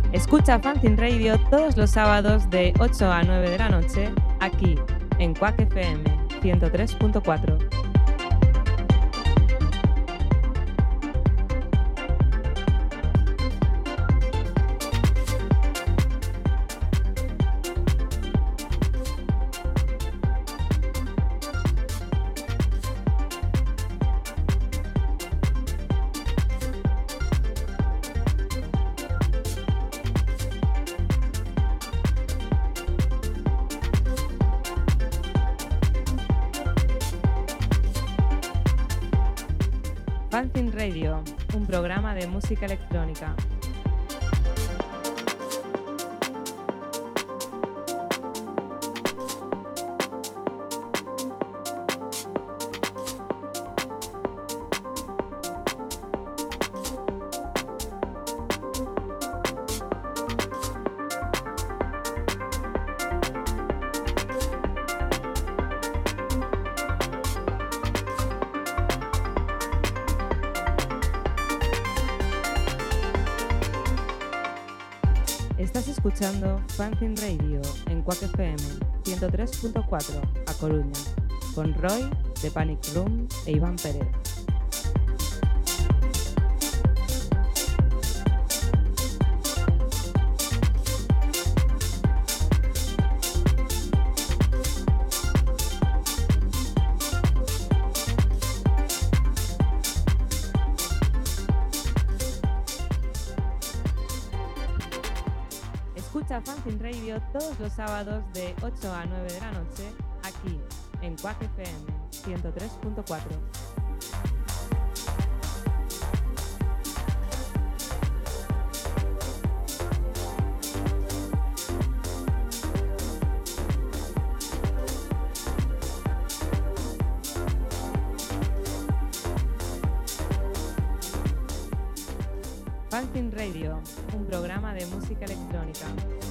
Escucha Fanzine Radio todos los sábados de 8 a 9 de la noche, aquí, en Quack FM 103.4. Fanzine Radio, un programa de música electrónica. Estás escuchando Fanzine Radio en Quack FM 103.4 a Coruña, con Roy de Panic Room e Iván Pérez. Escucha Fanzine Radio todos los sábados de 8 a 9 de la noche, aquí, en Quack FM 103.4. Fanzine Radio, un programa de música electrónica.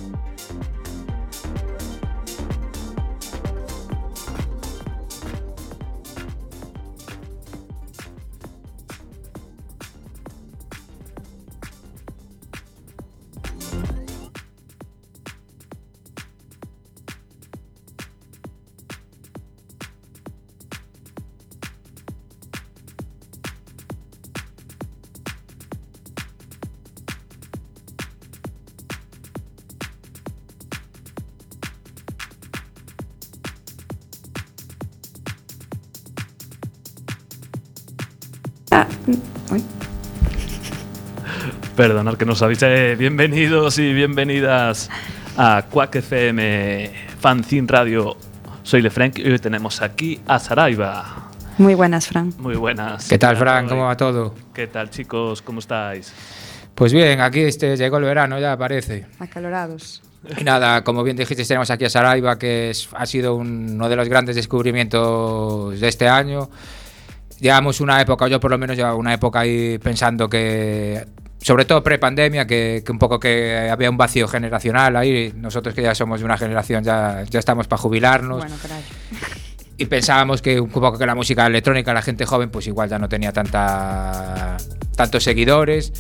Perdonad que nos avise. Bienvenidos y bienvenidas a Quack FM Fanzine Radio. Soy Lefranc y hoy tenemos aquí a Saraiva. Muy buenas, Fran. Muy buenas. ¿Qué tal, Fran? ¿Cómo va todo? ¿Qué tal, chicos? ¿Cómo estáis? Pues bien, aquí llegó el verano ya, parece. Acalorados. Y nada, como bien dijiste, tenemos aquí a Saraiva, que ha sido uno de los grandes descubrimientos de este año. Llevamos una época, yo por lo menos llevaba una época ahí pensando que, sobre todo pre-pandemia, que un poco que había un vacío generacional ahí. Nosotros que ya somos de una generación, ya estamos para jubilarnos. Bueno, caray. Y pensábamos que un poco que la música electrónica, la gente joven, pues igual ya no tenía tantos seguidores.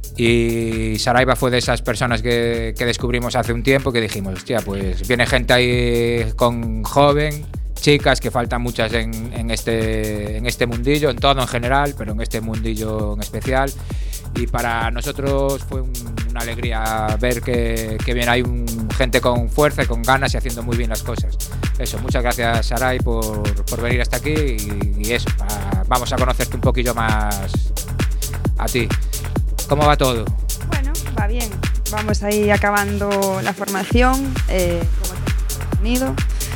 Y Saraiva fue de esas personas que descubrimos hace un tiempo, que dijimos, hostia, pues viene gente ahí con joven, chicas, que faltan muchas en este mundillo, en todo en general, pero en este mundillo en especial. Y para nosotros fue una alegría ver que viene ahí gente con fuerza y con ganas y haciendo muy bien las cosas. Eso, muchas gracias, Sarai, por venir hasta aquí y eso, vamos a conocerte un poquillo más a ti. ¿Cómo va todo? Bueno, va bien. Vamos ahí acabando la formación, como tenido,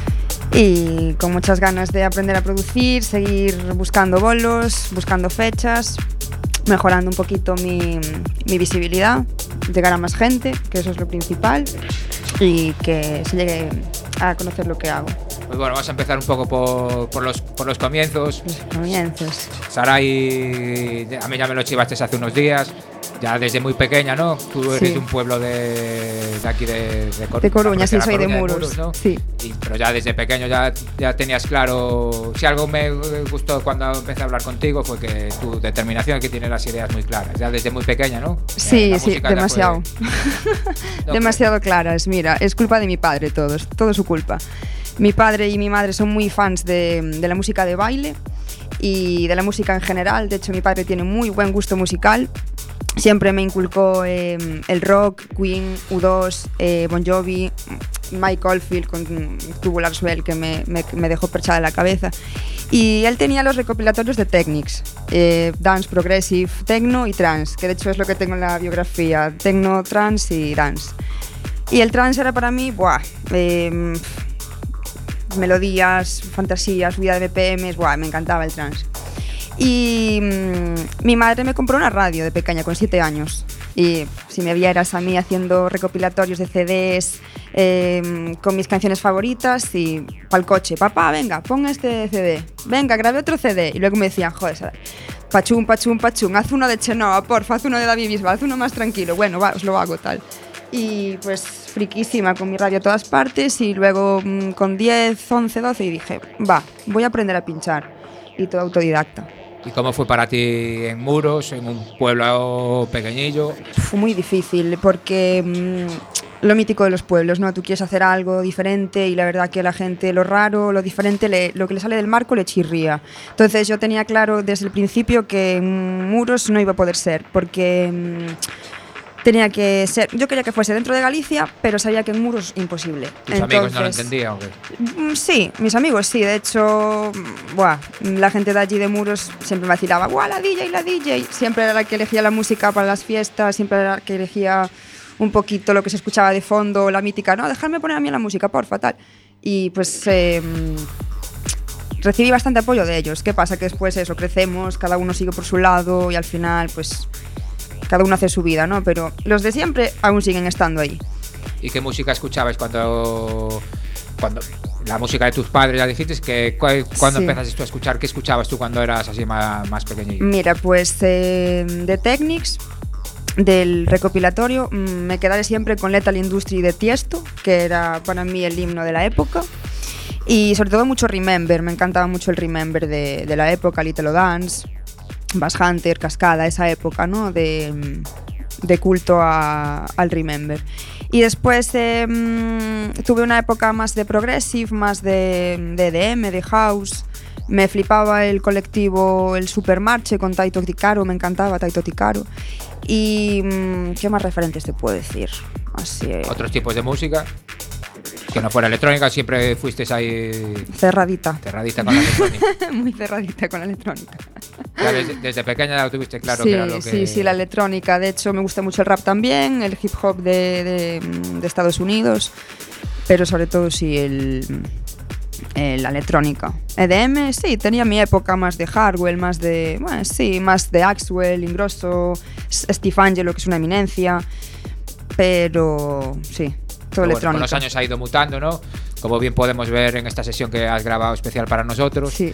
y con muchas ganas de aprender a producir, seguir buscando bolos, buscando fechas, mejorando un poquito mi visibilidad, llegar a más gente, que eso es lo principal, y que se llegue a conocer lo que hago. Pues bueno, vamos a empezar un poco por los comienzos. Los comienzos. Sarai, a mí ya me lo chivaste hace unos días, ya desde muy pequeña, ¿no? Tú eres de un pueblo de aquí de Coruña. De Coruña, sí, soy de Muros, ¿no? Sí. Pero ya desde pequeño ya tenías claro. Si algo me gustó cuando empecé a hablar contigo fue que tu determinación, que tienes las ideas muy claras, ya desde muy pequeña, ¿no? Sí, demasiado. Demasiado claras. Mira, es culpa de mi padre todo su culpa. Mi padre y mi madre son muy fans de la música de baile y de la música en general. De hecho, mi padre tiene muy buen gusto musical. Siempre me inculcó el rock, Queen, U2, Bon Jovi, Mike Oldfield con Tubular Swell, que me dejó perchada en la cabeza. Y él tenía los recopilatorios de Technics, Dance, Progressive, Techno y Trance, que de hecho es lo que tengo en la biografía, Techno, Trance y Dance. Y el Trance era para mí, melodías, fantasías, subida de BPMs, me encantaba el trance. Y mi madre me compró una radio de pequeña, con 7 años. Y si me vieras a mí haciendo recopilatorios de CDs con mis canciones favoritas y pa'l coche, papá, venga, pon este CD, venga, grabé otro CD. Y luego me decían, joder, pachún, haz uno de Chenoa, porfa, haz uno de David Bisbal, haz uno más tranquilo. Bueno, va, os lo hago, tal. Y pues friquísima con mi radio a todas partes y luego con 10, 11, 12 y dije, voy a aprender a pinchar y todo autodidacta. ¿Y cómo fue para ti en Muros, en un pueblo pequeñillo? Fue muy difícil porque lo mítico de los pueblos, ¿no? Tú quieres hacer algo diferente y la verdad que la gente lo raro, lo diferente, lo que le sale del marco le chirría. Entonces yo tenía claro desde el principio que en Muros no iba a poder ser porque... tenía que ser, yo quería que fuese dentro de Galicia, pero sabía que en Muros imposible. ¿Tus amigos no lo entendían o qué? Sí, mis amigos sí, de hecho, la gente de allí de Muros siempre me vacilaba, la DJ, siempre era la que elegía la música para las fiestas, siempre era la que elegía un poquito lo que se escuchaba de fondo, la mítica, no, dejadme poner a mí la música, porfa, tal. Y pues recibí bastante apoyo de ellos. ¿Qué pasa? Que después eso, crecemos, cada uno sigue por su lado y al final, pues... cada uno hace su vida, ¿no? Pero los de siempre aún siguen estando ahí. ¿Y qué música escuchabas cuando la música de tus padres, ya dijiste, que cuando empezaste tú a escuchar, ¿qué escuchabas tú cuando eras así más pequeñillo? Mira, pues de Technics, del recopilatorio, me quedaré siempre con Lethal Industry de Tiesto, que era para mí el himno de la época. Y sobre todo mucho Remember, me encantaba mucho el Remember de la época, Little Dance, Bass Hunter, Cascada, esa época, ¿no? de culto al Remember. Y después tuve una época más de Progressive, más de EDM, de House. Me flipaba el colectivo El Supermarche con Taito Ticaro, me encantaba Taito Ticaro. Y ¿qué más referentes te puedo decir? Así, ¿otros tipos de música? Que no fuera electrónica, siempre fuiste ahí... Cerradita con la electrónica. Muy cerradita con la electrónica. Ya desde pequeña ya lo tuviste claro, sí, que era lo que... Sí, la electrónica. De hecho, me gusta mucho el rap también, el hip hop de Estados Unidos, pero sobre todo sí la electrónica. EDM, sí, tenía mi época más de Hardwell, más de Axwell, Ingrosso, Steve Angelo, que es una eminencia, pero sí... Bueno, con los años ha ido mutando, ¿no? Como bien podemos ver en esta sesión que has grabado especial para nosotros. Sí.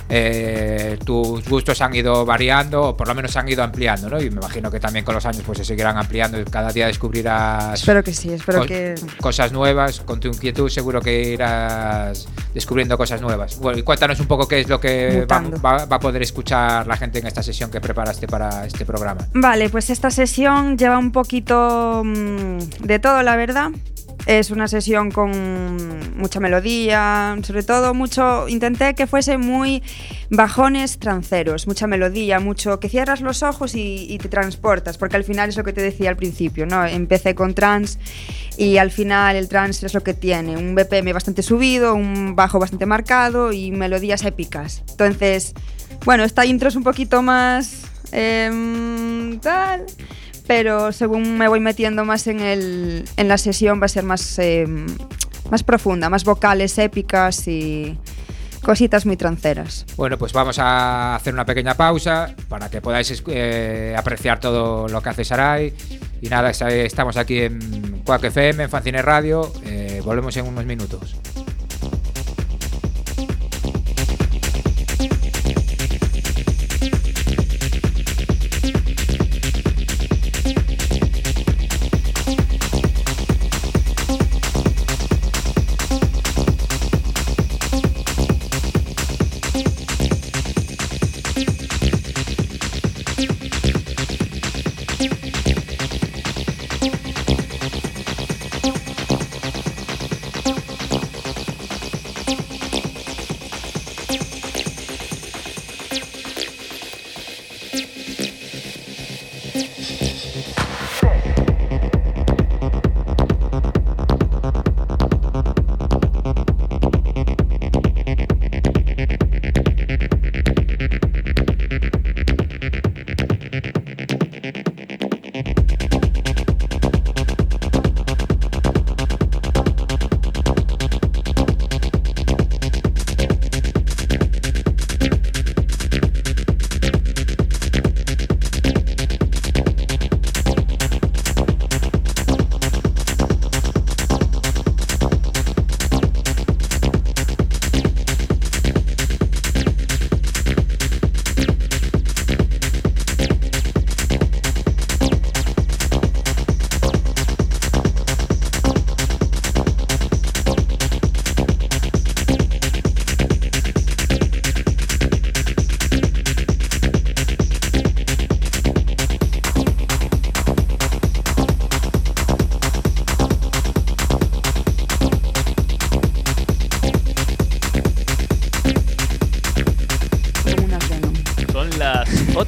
Tus gustos han ido variando, o por lo menos se han ido ampliando, ¿no? Y me imagino que también con los años pues se seguirán ampliando y cada día descubrirás... Espero que sí, que... cosas nuevas. Con tu inquietud seguro que irás descubriendo cosas nuevas. Bueno, y cuéntanos un poco qué es lo que va a poder escuchar la gente en esta sesión que preparaste para este programa. Vale, pues esta sesión lleva un poquito de todo, la verdad. Es una sesión con mucha melodía, sobre todo intenté que fuese muy bajones tranceros, mucha melodía, mucho que cierras los ojos y te transportas, porque al final es lo que te decía al principio, ¿no? Empecé con trance y al final el trance es lo que tiene, un BPM bastante subido, un bajo bastante marcado y melodías épicas. Entonces, bueno, esta intro es un poquito más tal... pero según me voy metiendo más en la sesión va a ser más profunda, más vocales épicas y cositas muy tranceras. Bueno, pues vamos a hacer una pequeña pausa para que podáis apreciar todo lo que hace Sarai. Y nada, estamos aquí en Quack FM, en Fanzine Radio. Volvemos en unos minutos.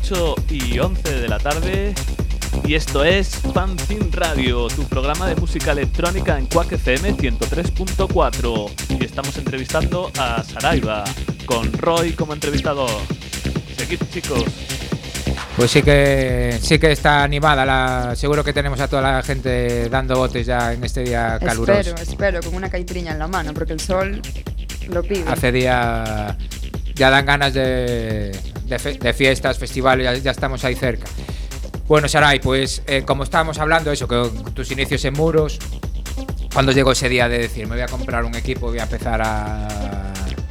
8:11 de la tarde y esto es Fanzine Radio, tu programa de música electrónica en Quack FM 103.4 y estamos entrevistando a Saraiva con Roy como entrevistador. Seguid, chicos. Pues sí que está animada, seguro que tenemos a toda la gente dando botes ya en este día caluroso. Espero, con una caipirinha en la mano, porque el sol lo pide. Hace día ya dan ganas de fiestas, festivales, ya estamos ahí cerca. Bueno, Sarai, pues como estábamos hablando, eso, que tus inicios en Muros, ¿cuándo llegó ese día de decir, me voy a comprar un equipo, voy a empezar a...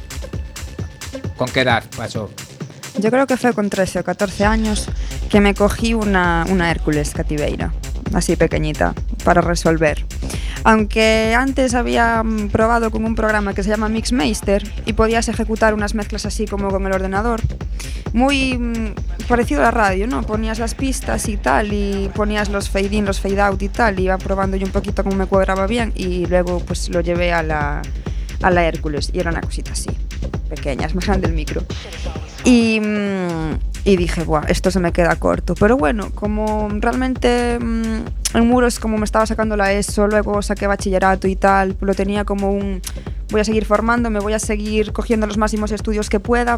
¿Con qué edad pasó? Yo creo que fue con 13 o 14 años que me cogí una Hércules cativeira, así pequeñita, para resolver. Aunque antes había probado con un programa que se llama Mixmaster y podías ejecutar unas mezclas así como con el ordenador, muy parecido a la radio, ¿no? Ponías las pistas y tal, y ponías los fade in, los fade out y tal, y iba probando yo un poquito cómo me cuadraba bien, y luego pues lo llevé a la Hércules, y era una cosita así, pequeña, es más grande el micro. Y dije, buah, esto se me queda corto. Pero bueno, como realmente en Muros, como me estaba sacando la ESO, luego saqué bachillerato y tal, lo tenía como voy a seguir formándome, voy a seguir cogiendo los máximos estudios que pueda,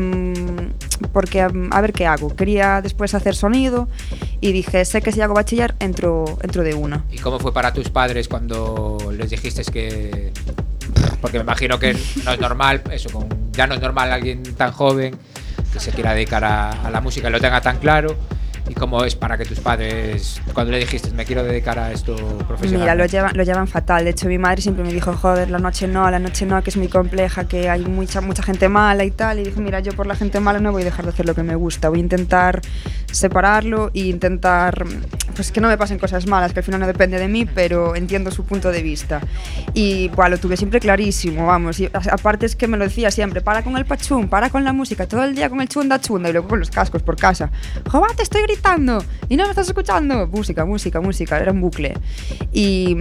porque a ver qué hago. Quería después hacer sonido y dije, sé que si hago bachiller, entro de una. ¿Y cómo fue para tus padres cuando les dijiste que...? Porque me imagino que no es normal, eso, ya no es normal alguien tan joven que se quiera dedicar a la música y lo tenga tan claro. ¿Y cómo es para que tus padres, cuando le dijiste, me quiero dedicar a esto profesionalmente? Mira, lo llevan fatal. De hecho, mi madre siempre me dijo, joder, la noche no, que es muy compleja, que hay mucha gente mala y tal. Y dije, mira, yo por la gente mala no voy a dejar de hacer lo que me gusta. Voy a intentar separarlo e intentar, pues que no me pasen cosas malas, que al final no depende de mí, pero entiendo su punto de vista. Y lo tuve siempre clarísimo, vamos. Y aparte es que me lo decía siempre, para con el pachún, para con la música, todo el día con el chunda chunda y luego con los cascos por casa. ¡Joder, te estoy gritando! ¿Y no me estás escuchando? Música, era un bucle. Y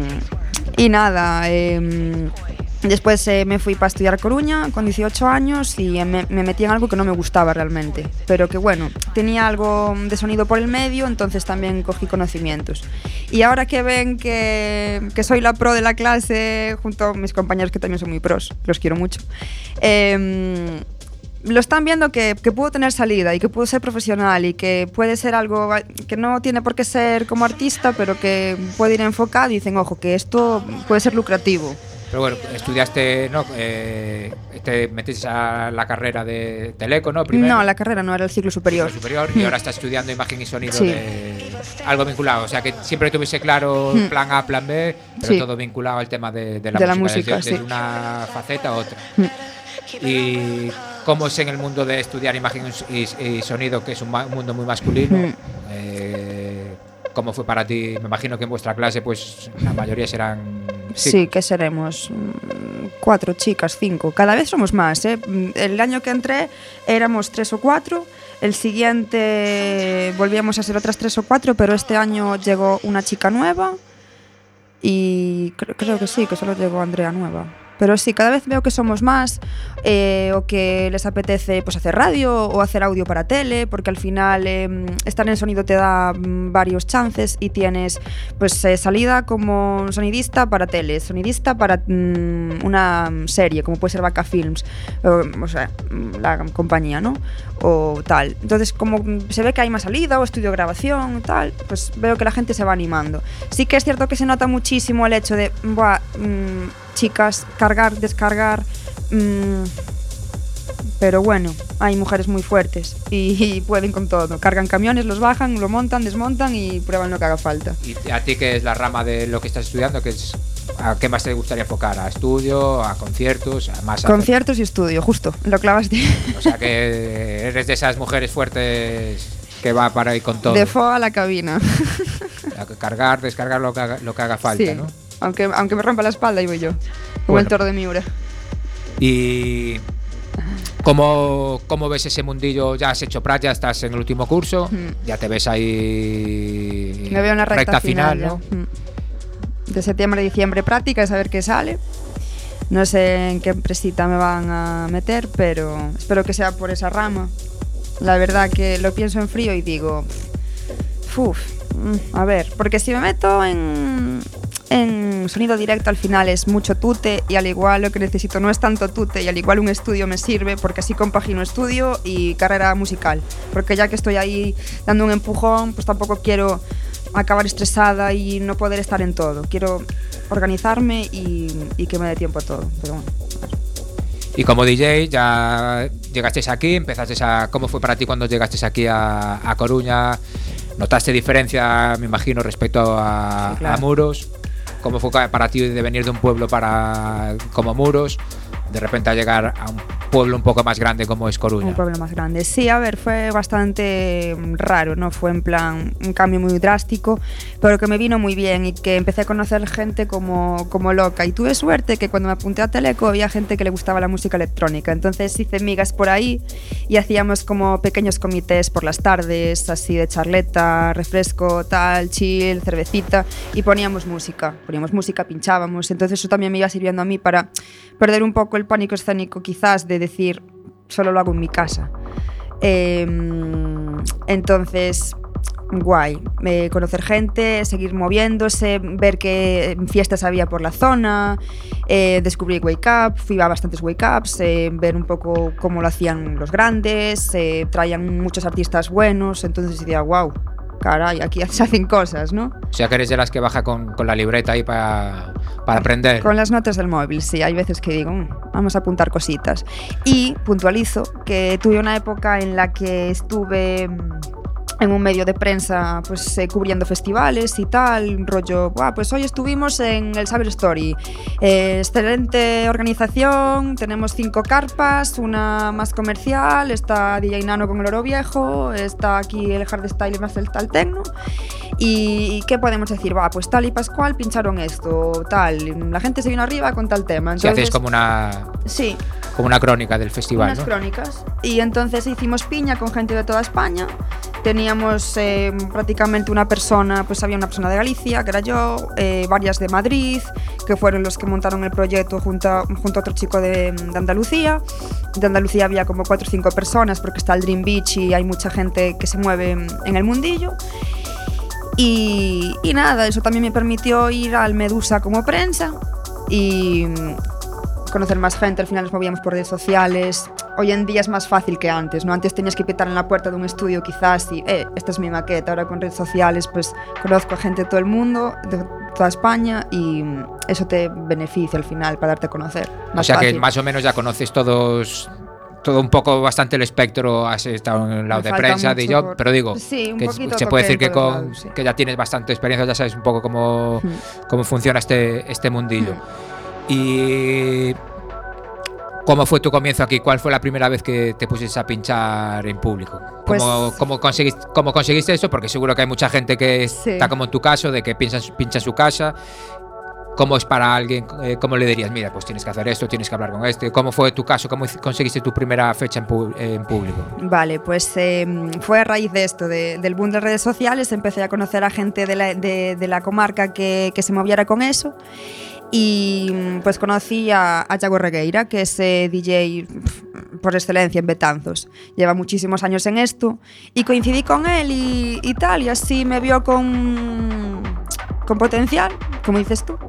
nada, después me fui para estudiar a Coruña con 18 años y me metí en algo que no me gustaba realmente, pero que bueno, tenía algo de sonido por el medio, entonces también cogí conocimientos. Y ahora que ven que soy la pro de la clase, junto a mis compañeros que también son muy pros, los quiero mucho, lo están viendo que puedo tener salida y que puedo ser profesional y que puede ser algo que no tiene por qué ser como artista, pero que puede ir enfocado, y dicen, ojo, que esto puede ser lucrativo. Pero bueno, estudiaste, ¿no? Te metiste a la carrera de Teleco, ¿no? Primero. No, la carrera no, era el ciclo superior. Y ahora estás estudiando imagen y sonido, sí. Algo vinculado, o sea que siempre tuviese claro plan A, plan B, pero sí, todo vinculado al tema de la música, desde una faceta a otra. Y cómo es en el mundo de estudiar imagen y sonido, que es un mundo muy masculino. ¿Cómo fue para ti? Me imagino que en vuestra clase pues la mayoría serán... Sí, que seremos 4 chicas, 5. Cada vez somos más, ¿eh? El año que entré éramos 3 o 4. El siguiente volvíamos a ser otras 3 o 4, pero este año llegó una chica nueva y creo que sí, que solo llegó Andrea nueva. Pero sí, cada vez veo que somos más, o que les apetece pues hacer radio o hacer audio para tele, porque al final estar en sonido te da varios chances y tienes pues salida como sonidista para tele, sonidista para una serie, como puede ser Vaca Films, o sea, la compañía, ¿no? O tal. Entonces, como se ve que hay más salida o estudio de grabación, tal, pues veo que la gente se va animando. Sí que es cierto que se nota muchísimo el hecho de, chicas, cargar, descargar, pero bueno, hay mujeres muy fuertes y pueden con todo. Cargan camiones, los bajan, lo montan, desmontan y prueban lo que haga falta. ¿Y a ti qué es la rama de lo que estás estudiando? ¿A qué más te gustaría enfocar? ¿A estudio? ¿A conciertos? Conciertos y estudio, justo, lo clavaste. O sea que eres de esas mujeres fuertes que va para ahí con todo. De fo a la cabina. Cargar, descargar lo que haga falta, sí, ¿no? Aunque me rompa la espalda, ahí voy yo, como el toro de Miura. ¿Y cómo ves ese mundillo? Ya has hecho ya estás en el último curso, ya te ves ahí. Me veo en la recta final, ¿no? De septiembre a diciembre prácticas, a ver qué sale. No sé en qué empresita me van a meter, pero espero que sea por esa rama. La verdad que lo pienso en frío y digo, a ver, porque si me meto en sonido directo al final es mucho tute y al igual lo que necesito no es tanto tute y al igual un estudio me sirve porque así compagino estudio y carrera musical, porque ya que estoy ahí dando un empujón, pues tampoco quiero acabar estresada y no poder estar en todo. Quiero organizarme y que me dé tiempo a todo, pero bueno. Y como DJ ya llegaste aquí, empezaste a... ¿Cómo fue para ti cuando llegaste aquí a Coruña? ¿Notaste diferencia, me imagino, respecto a, sí, claro, a Muros? ¿Cómo fue para ti de venir de un pueblo como Muros, de repente a llegar a un pueblo un poco más grande como es Coruña? Un pueblo más grande, sí, a ver, fue bastante raro, ¿no? Fue en plan un cambio muy drástico, pero que me vino muy bien y que empecé a conocer gente como loca. Y tuve suerte que cuando me apunté a Teleco había gente que le gustaba la música electrónica, entonces hice migas por ahí y hacíamos como pequeños comités por las tardes, así de charleta, refresco, tal, chill, cervecita, y poníamos música, pinchábamos, entonces eso también me iba sirviendo a mí para perder un poco el pánico escénico quizás de decir solo lo hago en mi casa. Entonces guay, conocer gente, seguir moviéndose, ver qué fiestas había por la zona, descubrí Wake Up, fui a bastantes Wake Ups, ver un poco cómo lo hacían los grandes, traían muchos artistas buenos, entonces decía wow, caray, aquí se hacen cosas, ¿no? O sea que eres de las que baja con la libreta ahí para aprender. Con las notas del móvil, sí, hay veces que digo, vamos a apuntar cositas. Y puntualizo que tuve una época en la que estuve en un medio de prensa pues cubriendo festivales y tal, rollo, pues hoy estuvimos en el Saber Story, excelente organización, tenemos 5 carpas, una más comercial, está DJ Nano con el Oro Viejo, está aquí el hardstyle más el tal techno, y ¿qué podemos decir? Pues tal y Pascual pincharon esto, tal, la gente se vino arriba con tal tema. Entonces, si hacéis como una... Sí. Como una crónica del festival, unas ¿no? crónicas. Y entonces hicimos piña con gente de toda España. Teníamos prácticamente una persona, pues había una persona de Galicia, que era yo, varias de Madrid, que fueron los que montaron el proyecto junto a otro chico de Andalucía. De Andalucía había como 4 o 5 personas, porque está el Dream Beach y hay mucha gente que se mueve en el mundillo. Y nada, eso también me permitió ir al Medusa como prensa y conocer más gente. Al final nos movíamos por redes sociales. Hoy en día es más fácil que antes, ¿no? Antes tenías que pitar en la puerta de un estudio quizás y esta es mi maqueta. Ahora con redes sociales pues conozco a gente de todo el mundo, de toda España, y eso te beneficia al final para darte a conocer. O sea fácil. Que más o menos ya conoces todo un poco bastante el espectro, has estado en el lado de prensa, de yo, pero digo, sí, que se puede decir que ya tienes bastante experiencia, ya sabes un poco cómo funciona este mundillo. Y ¿cómo fue tu comienzo aquí? ¿Cuál fue la primera vez que te pusiste a pinchar en público? ¿Cómo conseguiste eso? Porque seguro que hay mucha gente que está como en tu caso, de que pincha en su casa. ¿Cómo es para alguien? ¿Cómo le dirías? Mira, pues tienes que hacer esto, tienes que hablar con este. ¿Cómo fue tu caso? ¿Cómo conseguiste tu primera fecha en público? Vale, pues fue a raíz de esto, del boom de redes sociales. Empecé a conocer a gente de la comarca que se moviera con eso. Y pues conocí a Yago Regueira, que es DJ por excelencia en Betanzos. Lleva muchísimos años en esto y coincidí con él y tal, y así me vio con potencial, como dices tú,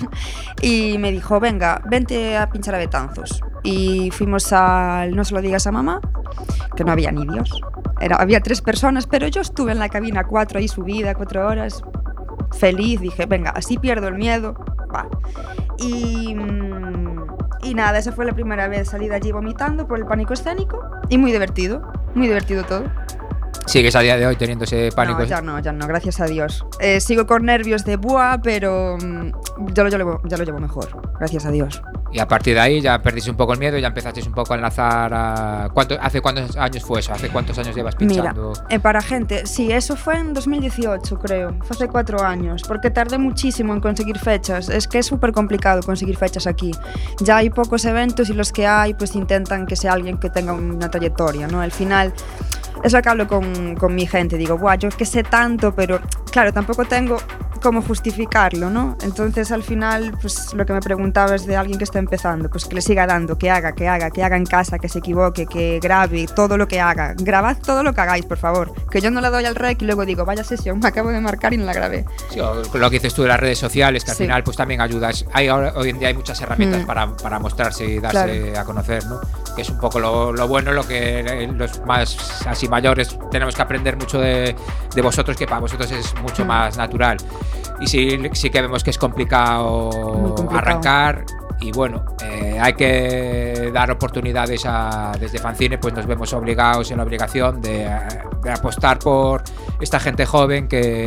y me dijo, venga, vente a pinchar a Betanzos. Y fuimos al No se lo digas a mamá, que no había ni Dios. Había 3 personas, pero yo estuve en la cabina 4 ahí subida, 4 horas, feliz. Dije, venga, así pierdo el miedo. Va. Y nada, esa fue la primera vez, salí de allí vomitando por el pánico escénico y muy divertido todo. ¿Sigues a día de hoy teniendo ese pánico? No, ya no, gracias a Dios. Sigo con nervios de buah, pero ya lo llevo mejor, gracias a Dios. Y a partir de ahí ya perdiste un poco el miedo y ya empezaste un poco a enlazar a... ¿Hace cuántos años fue eso? ¿Hace cuántos años llevas pinchando? Mira, para gente, sí, eso fue en 2018, creo. Fue hace 4 años, porque tardé muchísimo en conseguir fechas. Es que es súper complicado conseguir fechas aquí. Ya hay pocos eventos y los que hay pues intentan que sea alguien que tenga una trayectoria, ¿no? Al final... Es lo que hablo con mi gente, digo, yo que sé tanto, pero claro, tampoco tengo cómo justificarlo, ¿no? Entonces al final, pues lo que me preguntabas de alguien que está empezando, pues que le siga dando, que haga en casa, que se equivoque, que grabe todo lo que haga. Grabad todo lo que hagáis, por favor. Que yo no le doy al rec y luego digo, vaya sesión, me acabo de marcar y no la grabé. Sí, o lo que dices tú de las redes sociales, que al Sí. final pues también ayudas. Hoy en día hay muchas herramientas para mostrarse y darse a conocer, ¿no? Que es un poco lo bueno, lo que los más así mayores tenemos que aprender mucho de vosotros, que para vosotros es mucho más natural. Y sí que vemos que es complicado arrancar. Y bueno, hay que dar oportunidades desde Fanzine, pues nos vemos obligados en la obligación de apostar por esta gente joven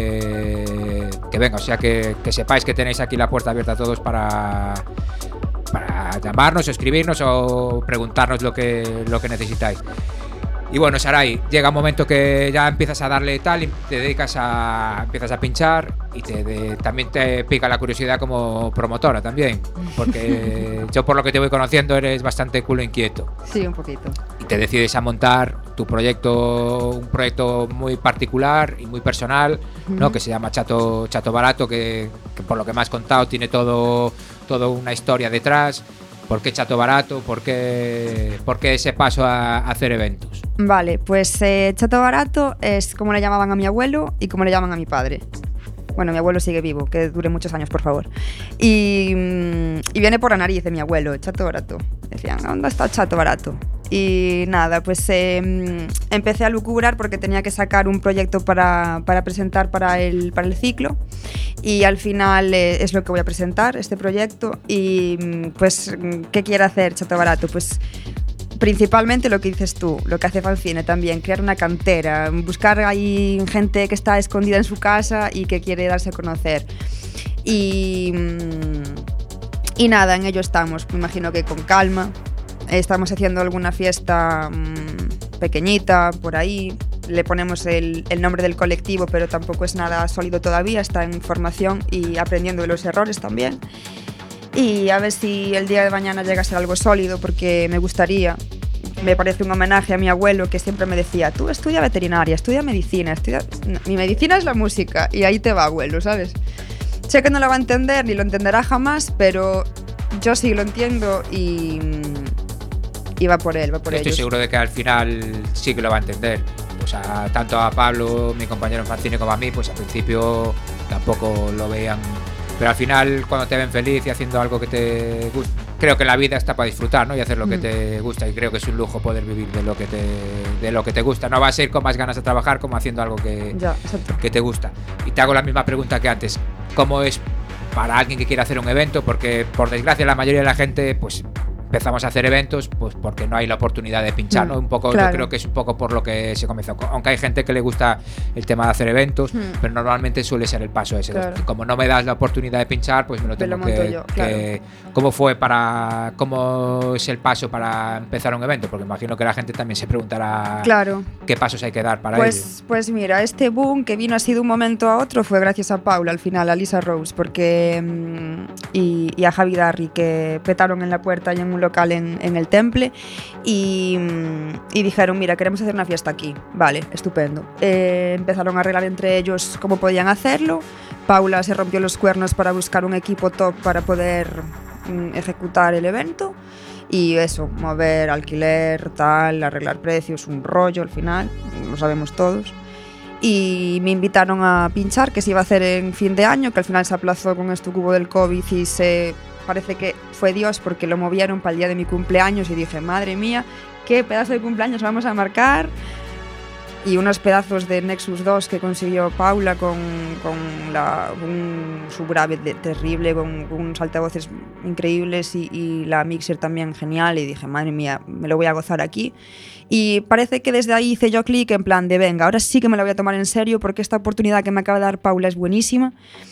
que venga, o sea que sepáis que tenéis aquí la puerta abierta a todos para llamarnos, o escribirnos o preguntarnos lo que necesitáis. Y bueno, Sarai, llega un momento que ya empiezas a darle tal y te empiezas a pinchar y también te pica la curiosidad como promotora también, porque yo por lo que te voy conociendo eres bastante culo inquieto. Sí, un poquito. Y te decides a montar tu proyecto, un proyecto muy particular y muy personal, ¿no? Que se llama Chato Barato, que por lo que me has contado tiene todo una historia detrás. ¿Por qué Chato Barato? ¿Por qué ese paso a hacer eventos? Vale, pues Chato Barato es como le llamaban a mi abuelo y como le llaman a mi padre. Bueno, mi abuelo sigue vivo, que dure muchos años, por favor. Y viene por la nariz de mi abuelo, Chato Barato. Decían, ¿dónde está Chato Barato? Y nada, pues empecé a lucubrar porque tenía que sacar un proyecto para presentar para el ciclo. Y al final es lo que voy a presentar, este proyecto. Y pues, ¿qué quiere hacer Chato Barato? Pues principalmente lo que dices tú, lo que hace Fanzine también, crear una cantera, buscar ahí gente que está escondida en su casa y que quiere darse a conocer. Y nada, en ello estamos, me imagino que con calma. Estamos haciendo alguna fiesta pequeñita por ahí, le ponemos el nombre del colectivo, pero tampoco es nada sólido todavía, está en formación y aprendiendo de los errores también. Y a ver si el día de mañana llega a ser algo sólido, porque me gustaría. Me parece un homenaje a mi abuelo, que siempre me decía, tú estudia veterinaria, estudia medicina, No, mi medicina es la música, y ahí te va, abuelo, ¿sabes? Sé que no lo va a entender, ni lo entenderá jamás, pero yo sí lo entiendo y va por él, va por ellos. Estoy seguro de que al final sí que lo va a entender. O sea, tanto a Pablo, mi compañero en Fanzine, como a mí, pues al principio tampoco lo veían. Pero al final, cuando te ven feliz y haciendo algo que te gusta, creo que la vida está para disfrutar, ¿no? Y hacer lo que te gusta. Y creo que es un lujo poder vivir de lo que te gusta. No vas a ir con más ganas de trabajar como haciendo algo que te gusta. Y te hago la misma pregunta que antes. ¿Cómo es para alguien que quiere hacer un evento? Porque, por desgracia, la mayoría de la gente, pues empezamos a hacer eventos pues porque no hay la oportunidad de pinchar, ¿no? Un poco, claro. Yo creo que es un poco por lo que se comenzó, aunque hay gente que le gusta el tema de hacer eventos, pero normalmente suele ser el paso ese, claro. Como no me das la oportunidad de pinchar, pues me lo tengo que yo, claro. ¿Cómo es el paso para empezar un evento? Porque imagino que la gente también se preguntará, claro, qué pasos hay que dar para ello. Pues mira, este boom que vino así de un momento a otro fue gracias a Paula al final, a Lisa Rose, porque y a Javi Darri, que petaron en la puerta y en un local en el Temple y dijeron, mira, queremos hacer una fiesta aquí. Vale, estupendo. Empezaron a arreglar entre ellos cómo podían hacerlo. Paula se rompió los cuernos para buscar un equipo top para poder ejecutar el evento y eso, mover alquiler, tal, arreglar precios, un rollo al final, lo sabemos todos. Y me invitaron a pinchar, que se iba a hacer en fin de año, que al final se aplazó con esto que hubo del COVID y parece que fue Dios porque lo movieron para el día de mi cumpleaños y dije, madre mía, qué pedazo de cumpleaños vamos a marcar. Y unos pedazos de Nexus 2 que consiguió Paula con un subgrave terrible, con unos altavoces increíbles y la mixer también genial. Y dije, madre mía, me lo voy a gozar aquí. Y parece que desde ahí hice yo clic en plan de, venga, ahora sí que me lo voy a tomar en serio porque esta oportunidad que me acaba de dar Paula es buenísima.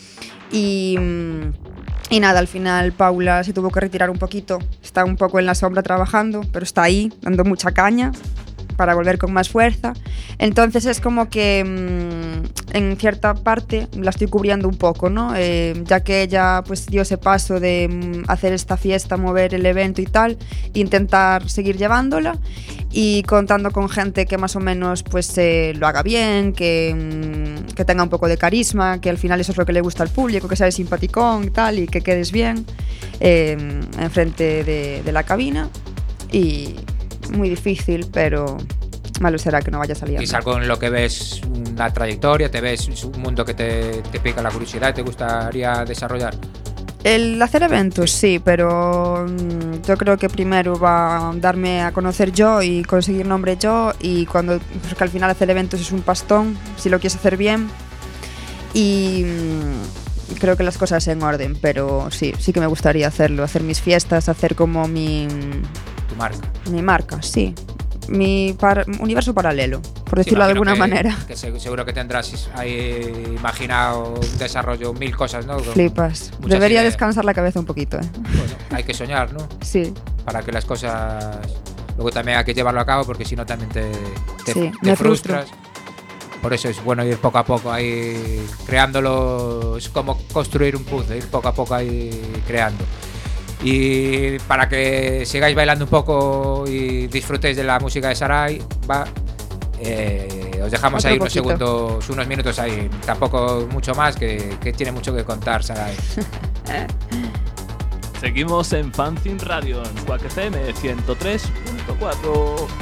Y nada, al final Paula se tuvo que retirar un poquito, está un poco en la sombra trabajando, pero está ahí dando mucha caña para volver con más fuerza. Entonces es como que en cierta parte la estoy cubriendo un poco, ¿no? Ya que ella pues dio ese paso de hacer esta fiesta, mover el evento y tal, intentar seguir llevándola. y contando con gente que más o menos pues lo haga bien, que tenga un poco de carisma, que al final eso es lo que le gusta al público, que sea simpaticón y tal, y que quedes bien enfrente de la cabina. Y muy difícil, pero malo será que no vaya saliendo. ¿Y es algo en lo que ves una trayectoria? ¿Te ves un mundo que te pica la curiosidad y te gustaría desarrollar? El hacer eventos sí, pero yo creo que primero va a darme a conocer yo y conseguir nombre yo, y porque al final hacer eventos es un pastón si lo quieres hacer bien, y creo que las cosas en orden, pero sí que me gustaría hacerlo, hacer mis fiestas, hacer como Tu marca. Mi marca, sí. Mi universo paralelo, por decirlo de alguna manera. Que seguro que tendrás ahí imaginado un desarrollo, 1000 cosas, ¿no? Flipas. Debería descansar la cabeza un poquito, ¿eh? Bueno, hay que soñar, ¿no? Sí. Para que las cosas... Luego también hay que llevarlo a cabo, porque si no también me frustras. Por eso es bueno ir poco a poco ahí creándolo. Es como construir un puzzle, ir poco a poco ahí creando. Y para que sigáis bailando un poco y disfrutéis de la música de Sarai, os dejamos ahí unos minutos ahí. Tampoco mucho más, que tiene mucho que contar Sarai. Seguimos en Fanzine Radio, en Quack FM 103.4.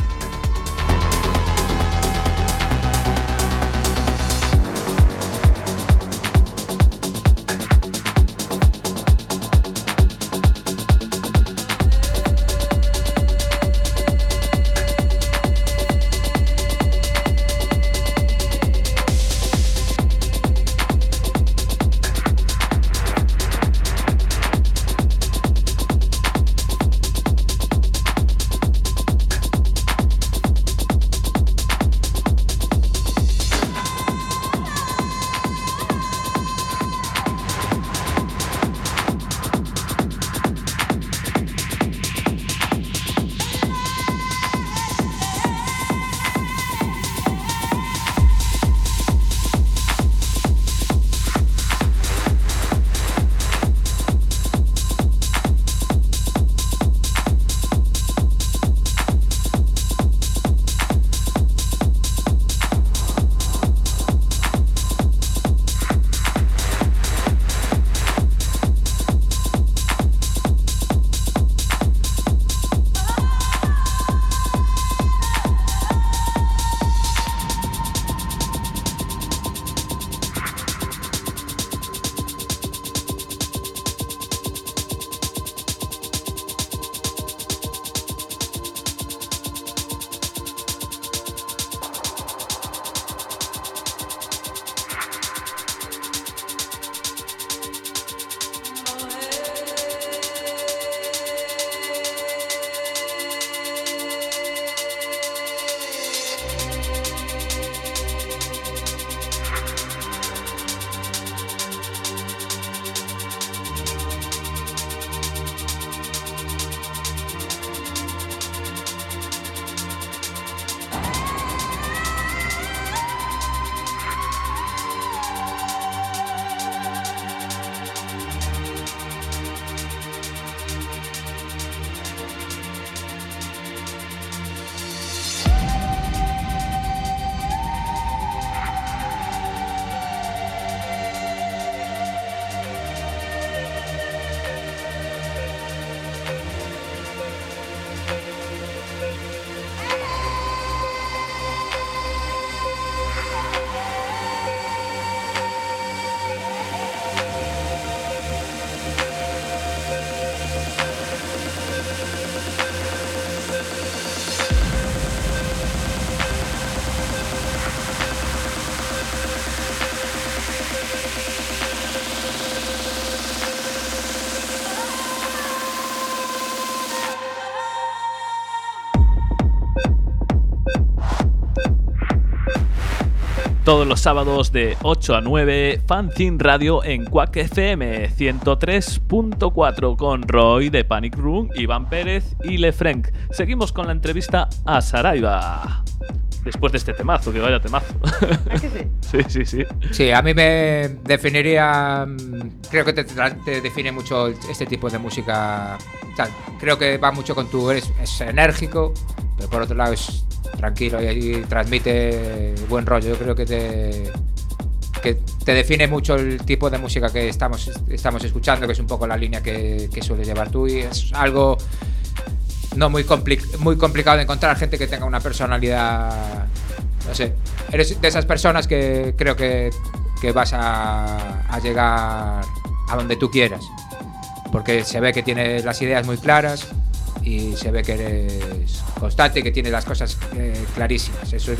Todos los sábados de 8 a 9, Fanzine Radio en Quack FM 103.4 con Roy de Panic Room, Iván Pérez y Lefranc. Seguimos con la entrevista a Saraiva. Después de este temazo, que vaya temazo. ¿Es que sí? Sí. Sí, a mí me definiría... Creo que te define mucho este tipo de música. O sea, creo que va mucho con tu... Es enérgico, pero por otro lado es tranquilo y transmite buen rollo. Yo creo que te define mucho el tipo de música que estamos escuchando, que es un poco la línea que sueles llevar tú, y es algo no muy complicado de encontrar gente que tenga una personalidad, no sé, eres de esas personas que creo que vas a llegar a donde tú quieras, porque se ve que tienes las ideas muy claras y se ve que eres constante y que tienes las cosas clarísimas. Eso es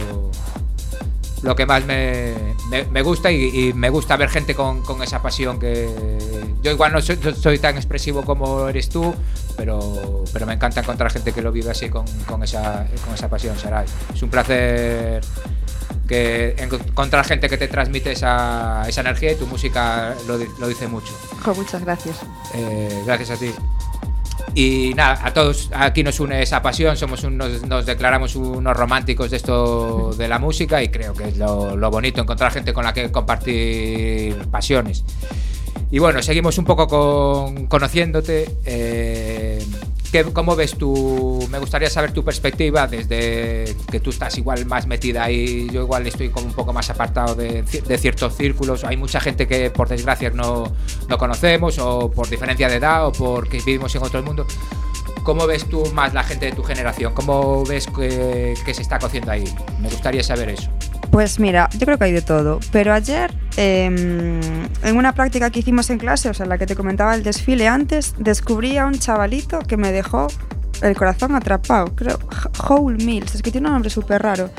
lo que más me gusta, y me gusta ver gente con esa pasión. Que yo igual no soy tan expresivo como eres tú, pero me encanta encontrar gente que lo vive así con esa pasión, Saray. Es un placer encontrar gente que te transmite esa energía, y tu música lo dice mucho. Muchas gracias. Gracias a ti. Y nada, a todos aquí nos une esa pasión, nos declaramos unos románticos de esto de la música, y creo que es lo bonito, encontrar gente con la que compartir pasiones. Y bueno, seguimos un poco conociéndote. ¿Cómo ves tú? Me gustaría saber tu perspectiva desde que tú estás igual más metida ahí. Yo igual estoy como un poco más apartado de ciertos círculos. Hay mucha gente que por desgracia no conocemos, o por diferencia de edad, o porque vivimos en otro mundo. ¿Cómo ves tú más la gente de tu generación? ¿Cómo ves que se está cociendo ahí? Me gustaría saber eso. Pues mira, yo creo que hay de todo, pero ayer en una práctica que hicimos en clase, o sea, la que te comentaba el desfile antes, descubrí a un chavalito que me dejó el corazón atrapado, creo, Howl Mills, es que tiene un nombre súper raro,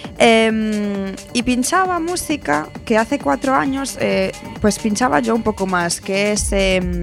y pinchaba música que hace 4 años pues pinchaba yo un poco más, que es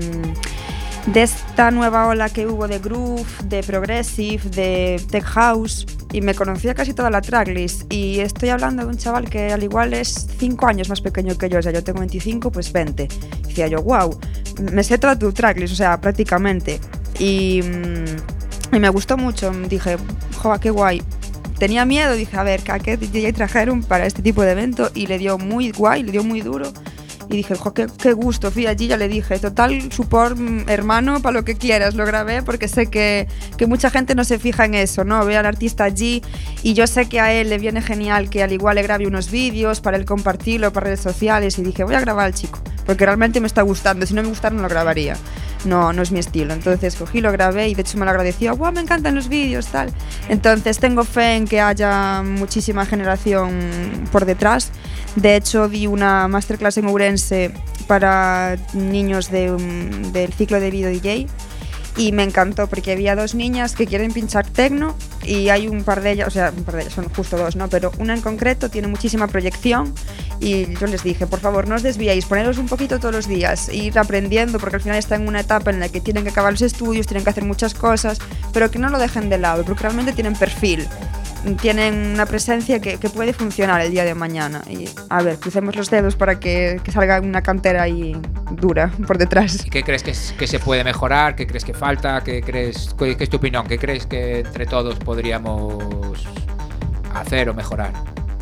de esta nueva ola que hubo de groove, de progressive, de tech house, y me conocía casi toda la tracklist. Y estoy hablando de un chaval que al igual es 5 años más pequeño que yo, o sea, yo tengo 25, pues 20. Decía yo, wow, me sé toda tu tracklist, o sea, prácticamente. Y me gustó mucho, dije, joder, qué guay. Tenía miedo, dije, a ver, ¿qué DJ trajeron para este tipo de evento? Y le dio muy guay, le dio muy duro. Y dije, qué gusto, fui allí, ya le dije, total support, hermano, para lo que quieras, lo grabé porque sé que mucha gente no se fija en eso, ¿no? Ve al artista allí, y yo sé que a él le viene genial que al igual le grabe unos vídeos para él compartirlo para redes sociales, y dije, voy a grabar al chico, porque realmente me está gustando, si no me gustara no lo grabaría. No es mi estilo, entonces cogí, lo grabé, y de hecho me lo agradeció, wow, me encantan los vídeos, tal. Entonces tengo fe en que haya muchísima generación por detrás. De hecho di una masterclass en Ourense para niños del ciclo de Video DJ, y me encantó porque había 2 niñas que quieren pinchar techno, y hay un par de ellas, son justo 2, ¿no? Pero una en concreto tiene muchísima proyección, y yo les dije, por favor, no os desviéis, poneros un poquito todos los días, ir aprendiendo, porque al final están en una etapa en la que tienen que acabar los estudios, tienen que hacer muchas cosas, pero que no lo dejen de lado, porque realmente tienen perfil, tienen una presencia que puede funcionar el día de mañana. Y a ver, crucemos los dedos para que salga una cantera ahí dura por detrás. ¿Y qué crees que se puede mejorar? ¿Qué crees que falta? ¿Qué es tu opinión? ¿Qué crees que entre todos podríamos hacer o mejorar?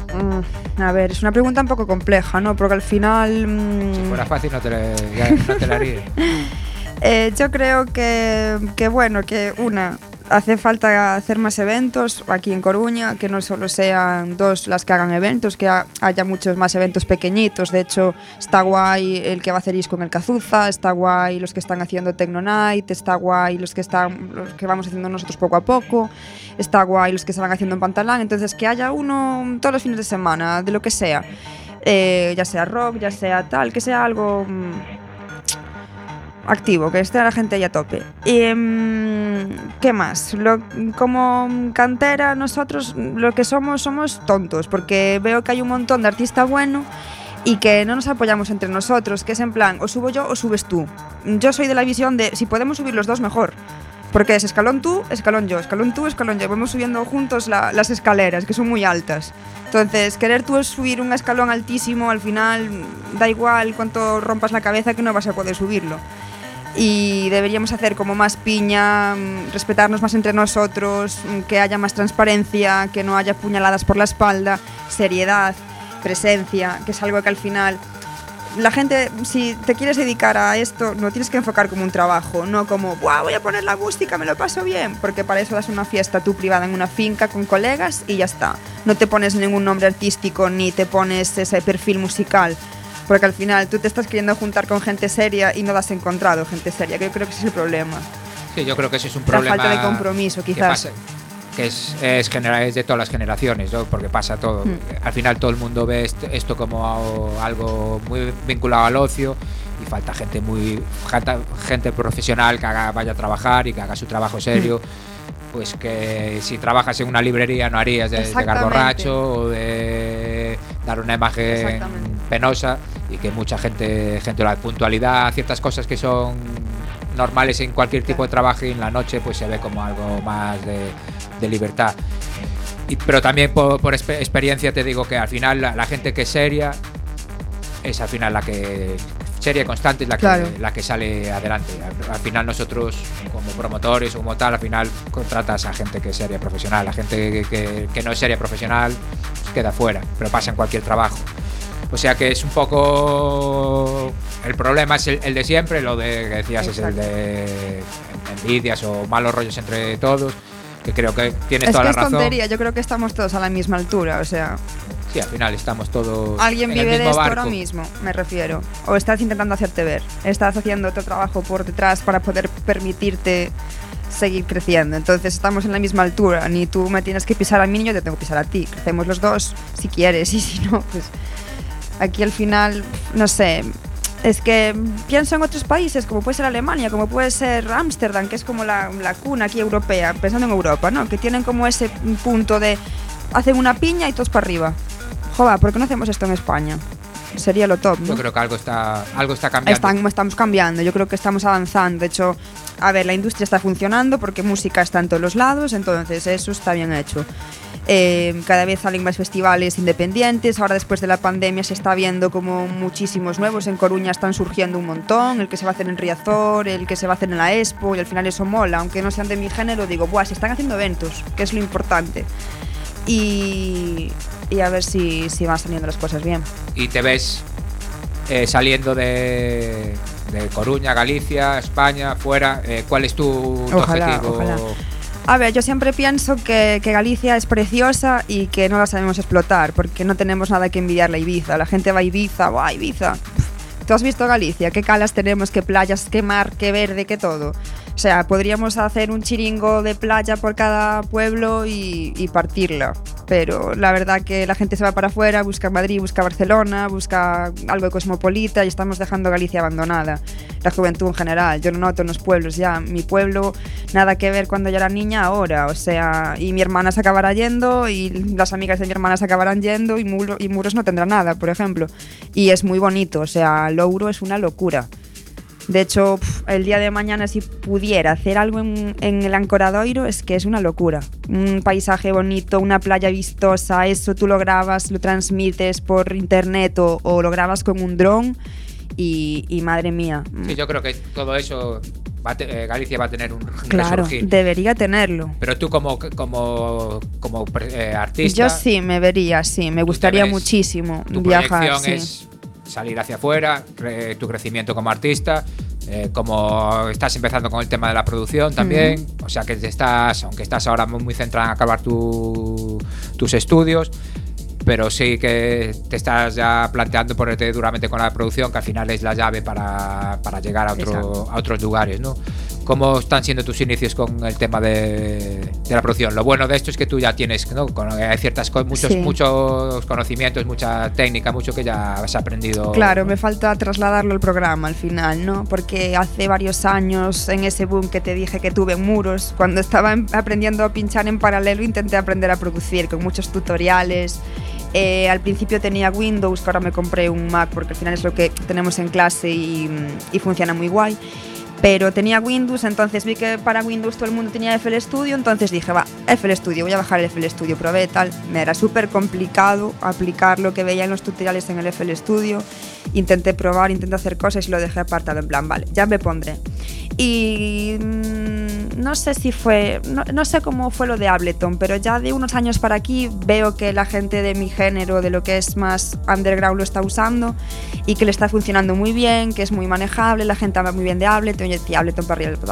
A ver, es una pregunta un poco compleja, ¿no? Porque al final... Si fuera fácil no te la haría. Yo creo que hace falta hacer más eventos aquí en Coruña, que no solo sean 2 las que hagan eventos, que haya muchos más eventos pequeñitos. De hecho, está guay el que va a hacer Isco en el Cazuza, está guay los que están haciendo Techno Night, está guay los que vamos haciendo nosotros poco a poco, está guay los que se van haciendo en Pantalán. Entonces, que haya uno todos los fines de semana, de lo que sea, ya sea rock, ya sea tal, que sea algo activo, que esté la gente ahí a tope. Y ¿qué más? Como cantera, nosotros lo que somos tontos, porque veo que hay un montón de artista bueno y que no nos apoyamos entre nosotros, que es en plan, o subo yo o subes tú. Yo soy de la visión de, si podemos subir los 2, mejor. Porque es escalón tú, escalón yo, escalón tú, escalón yo. Vamos subiendo juntos las escaleras, que son muy altas. Entonces, querer tú subir un escalón altísimo, al final da igual cuánto rompas la cabeza, que no vas a poder subirlo. Y deberíamos hacer como más piña, respetarnos más entre nosotros, que haya más transparencia, que no haya puñaladas por la espalda, seriedad, presencia, que es algo que al final la gente, si te quieres dedicar a esto, no tienes que enfocar como un trabajo, no como, ¡buah, voy a poner la música, me lo paso bien! Porque para eso das una fiesta tú privada en una finca con colegas y ya está. No te pones ningún nombre artístico ni te pones ese perfil musical, porque al final tú te estás queriendo juntar con gente seria y no la has encontrado gente seria, que yo creo que ese es el problema. Sí, yo creo que ese es un problema. La falta de compromiso, quizás. Que es de todas las generaciones, ¿no? Porque pasa todo. Al final todo el mundo ve esto como algo muy vinculado al ocio y falta gente profesional que vaya a trabajar y que haga su trabajo serio. Pues que si trabajas en una librería no harías de llegar borracho o de dar una imagen penosa, y que mucha gente la puntualidad, ciertas cosas que son normales en cualquier tipo de trabajo, y en la noche pues se ve como algo más de libertad. Pero también por experiencia te digo que al final la gente que es seria es al final la que seria y constante es la que sale adelante. Al final nosotros como promotores o como tal, al final contratas a gente que es seria profesional. La gente que no es seria profesional pues queda fuera, pero pasa en cualquier trabajo. O sea que es un poco... El problema es el de siempre, lo de que decías. Exacto. Es el de envidias o malos rollos entre todos, que creo que tienes toda la razón. Es tontería, yo creo que estamos todos a la misma altura, o sea... Sí, al final estamos todos Alguien en el vive mismo de esto barco. ahora mismo, me refiero. O estás intentando hacerte ver, estás haciendo otro trabajo por detrás para poder permitirte seguir creciendo. Entonces estamos en la misma altura, ni tú me tienes que pisar a mí ni yo te tengo que pisar a ti. Crecemos los dos si quieres, y si no, pues... Aquí al final, no sé... Es que pienso en otros países, como puede ser Alemania, como puede ser Ámsterdam, que es como la cuna aquí europea, pensando en Europa, ¿no? Que tienen como ese punto de hacen una piña y todos para arriba. Joder, ¿por qué no hacemos esto en España? Sería lo top, ¿no? Yo creo que algo está cambiando. Estamos cambiando, yo creo que estamos avanzando. De hecho, a ver, la industria está funcionando porque música está en todos los lados, entonces eso está bien hecho. Cada vez salen más festivales independientes. Ahora, después de la pandemia, se está viendo como muchísimos nuevos. En Coruña están surgiendo un montón. El que se va a hacer en Riazor, el que se va a hacer en la Expo, y al final eso mola. Aunque no sean de mi género, digo, ¡buah! Se están haciendo eventos, que es lo importante. Y a ver si van saliendo las cosas bien. ¿Y te ves saliendo de Coruña, Galicia, España, fuera? ¿Cuál es tu objetivo? Ojalá. A ver, yo siempre pienso que Galicia es preciosa y que no la sabemos explotar, porque no tenemos nada que envidiarle a Ibiza. La gente va a Ibiza, ¡buah, Ibiza! ¿Tú has visto Galicia? ¿Qué calas tenemos? ¿Qué playas? ¿Qué mar? ¿Qué verde? ¿Qué todo? O sea, podríamos hacer un chiringo de playa por cada pueblo y partirla. Pero la verdad que la gente se va para afuera, busca Madrid, busca Barcelona, busca algo cosmopolita, y estamos dejando Galicia abandonada. La juventud en general, yo lo noto en los pueblos ya. Mi pueblo, nada que ver cuando yo era niña ahora. O sea, y mi hermana se acabará yendo, y las amigas de mi hermana se acabarán yendo, y Muros no tendrá nada, por ejemplo. Y es muy bonito, o sea, Louro es una locura. De hecho, el día de mañana, si pudiera hacer algo en el Ancoradoiro, es que es una locura. Un paisaje bonito, una playa vistosa, eso tú lo grabas, lo transmites por internet o lo grabas con un dron y madre mía. Sí, yo creo que todo eso Galicia va a tener un claro, resurgir. Debería tenerlo. Pero tú como artista... Yo sí, me vería, sí, me gustaría muchísimo viajar. Tu proyección es salir hacia afuera, tu crecimiento como artista, como estás empezando con el tema de la producción también, o sea que aunque estás ahora muy centrada en acabar tus estudios, pero sí que te estás ya planteando ponerte duramente con la producción, que al final es la llave para llegar a otros lugares, ¿no? ¿Cómo están siendo tus inicios con el tema de la producción? Lo bueno de esto es que tú ya tienes, ¿no? Hay ciertas muchos conocimientos, mucha técnica, mucho que ya has aprendido. Claro, me falta trasladarlo al programa al final, ¿no? Porque hace varios años, en ese boom que te dije que tuve en Muros, cuando estaba aprendiendo a pinchar en paralelo, intenté aprender a producir con muchos tutoriales. Al principio tenía Windows, que ahora me compré un Mac porque al final es lo que tenemos en clase y funciona muy guay. Pero tenía Windows, entonces vi que para Windows todo el mundo tenía FL Studio, entonces dije, FL Studio, voy a bajar el FL Studio, probé tal. Me era súper complicado aplicar lo que veía en los tutoriales en el FL Studio. Intenté probar, intenté hacer cosas y lo dejé apartado, en plan, vale, ya me pondré. Y no sé si fue, no sé cómo fue lo de Ableton, pero ya de unos años para aquí veo que la gente de mi género, de lo que es más underground, lo está usando, y que le está funcionando muy bien, que es muy manejable, la gente habla muy bien de Ableton, y yo decía Ableton para arriba,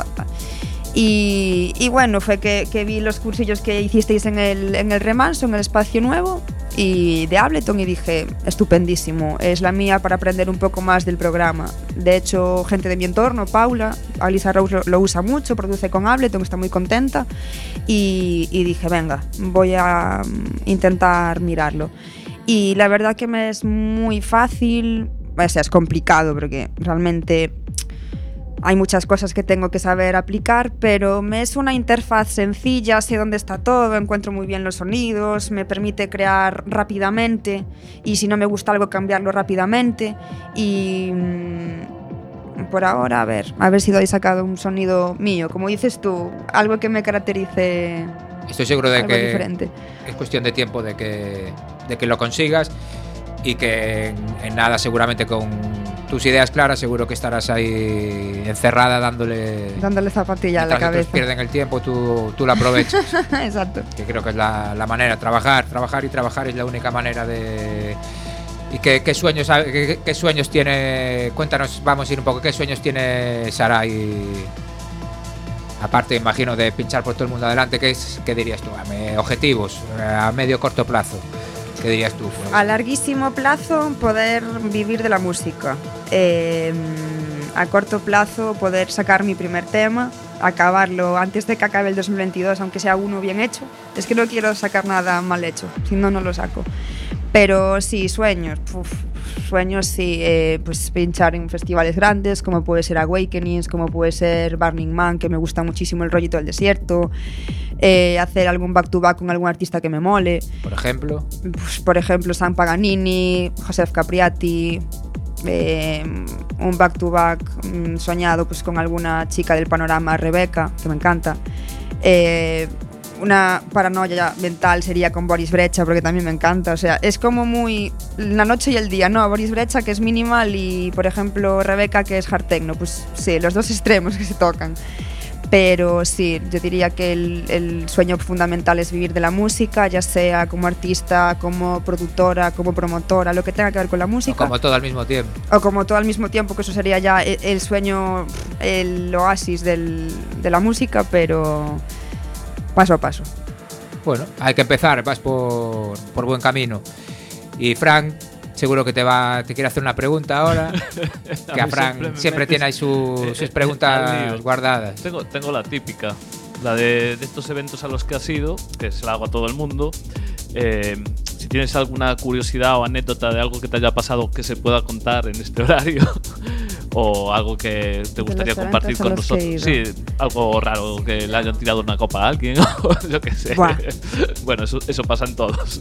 y bueno, fue que vi los cursillos que hicisteis en el Remanso, en el Espacio Nuevo, y de Ableton, y dije, estupendísimo, es la mía para aprender un poco más del programa. De hecho, gente de mi entorno, Paula, Alisa Rose lo usa mucho, produce con Ableton, está muy contenta, y dije, venga, voy a intentar mirarlo. Y la verdad que me es muy fácil, o sea, es complicado porque realmente hay muchas cosas que tengo que saber aplicar, pero me es una interfaz sencilla, sé dónde está todo, encuentro muy bien los sonidos, me permite crear rápidamente y si no me gusta algo cambiarlo rápidamente y por ahora a ver si doy sacado un sonido mío, como dices tú, algo que me caracterice. Estoy seguro de que diferente. Es cuestión de tiempo de que lo consigas y que en nada, seguramente con tus ideas claras, seguro que estarás ahí encerrada dándole zapatilla a la cabeza. Otros pierden el tiempo, tú lo aprovechas. Exacto. Que creo que es la manera, trabajar es la única manera de... ¿Y qué sueños tiene? Cuéntanos, vamos a ir un poco, ¿qué sueños tiene Sarai? Aparte, imagino, de pinchar por todo el mundo adelante, ¿qué dirías tú? Objetivos a medio corto plazo, ¿qué dirías tú? A larguísimo plazo, poder vivir de la música. A corto plazo, poder sacar mi primer tema, acabarlo antes de que acabe el 2022, aunque sea uno bien hecho. Es que no quiero sacar nada mal hecho, si no, no lo saco. Pero sí, sueños sí, pues pinchar en festivales grandes como puede ser Awakenings, como puede ser Burning Man, que me gusta muchísimo el rollito del desierto, hacer algún back to back con algún artista que me mole. Por ejemplo, pues, por ejemplo, Sam Paganini, Josef Capriati, un back to back soñado pues con alguna chica del panorama, Rebeca, que me encanta. Una paranoia mental sería con Boris Brecha, porque también me encanta, o sea, es como muy la noche y el día, ¿no? Boris Brecha, que es minimal, y por ejemplo Rebeca, que es hard techno, pues sí, los dos extremos que se tocan. Pero sí, yo diría que el sueño fundamental es vivir de la música, ya sea como artista, como productora, como promotora, lo que tenga que ver con la música. O como todo al mismo tiempo. O como todo al mismo tiempo, que eso sería ya el sueño, el oasis de la música, pero paso a paso. Bueno, hay que empezar, vas por buen camino. Y Frank, seguro que te quiere hacer una pregunta ahora. Que a Frank siempre tiene ahí sus preguntas guardadas. Tengo la típica, la de estos eventos a los que has ido, que se la hago a todo el mundo. Si tienes alguna curiosidad o anécdota de algo que te haya pasado que se pueda contar en este horario, o algo que te gustaría compartir con nosotros. Sí, algo raro, que le hayan tirado una copa a alguien, o yo qué sé. Bueno, eso pasa en todos.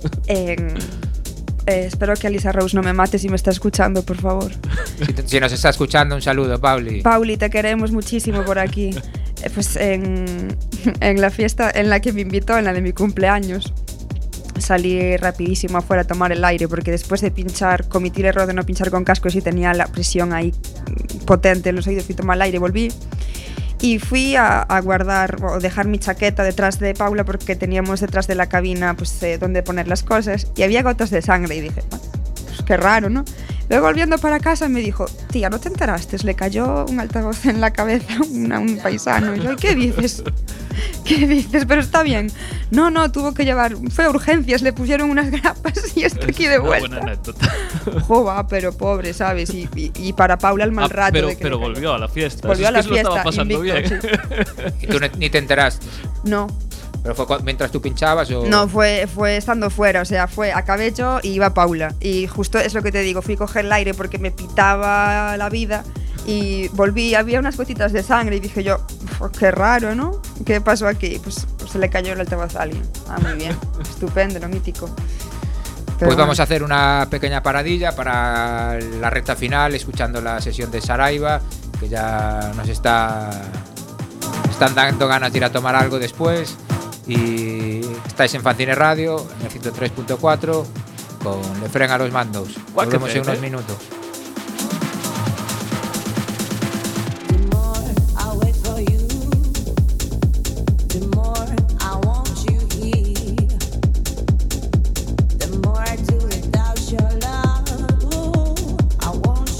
Espero que Alisa Rose no me mate si me está escuchando, por favor. Si nos está escuchando, un saludo, Pauli. Pauli, te queremos muchísimo por aquí. Pues en la fiesta en la que me invitó, en la de mi cumpleaños, salí rapidísimo afuera a tomar el aire, porque después de pinchar, cometí el error de no pinchar con cascos y tenía la presión ahí potente en los oídos, fui a tomar el aire, volví y fui a guardar o dejar mi chaqueta detrás de Paula, porque teníamos detrás de la cabina pues donde poner las cosas, y había gotas de sangre y dije, pues qué raro, ¿no? Luego volviendo para casa me dijo, tía, ¿no te enteraste? Le cayó un altavoz en la cabeza a un paisano. Y yo, ¿qué dices? ¿Qué dices? Pero está bien. No, tuvo que llevar, fue a urgencias, le pusieron unas grapas y está aquí de vuelta. Buena anécdota. Jova, pero pobre, ¿sabes? Y para Paula el mal rato. Pero volvió a la fiesta. Volvió a la fiesta. Lo estaba pasando invicto, bien. Sí. ¿Y tú ni te enteraste? No. ¿Pero fue mientras tú pinchabas o...? No, fue estando fuera, o sea, acabé yo y iba Paula. Y justo es lo que te digo, fui a coger el aire porque me pitaba la vida y volví, había unas gotitas de sangre y dije yo, qué raro, ¿no? ¿Qué pasó aquí? Pues se le cayó el altavoz a alguien. Muy bien, estupendo, lo mítico. Pero pues vamos a hacer una pequeña paradilla para la recta final, escuchando la sesión de Saraiva, que ya nos están dando ganas de ir a tomar algo después. Y estáis en Fanzine Radio, en el 103.4, con Lefren a los mandos. Volvemos en unos minutos. I want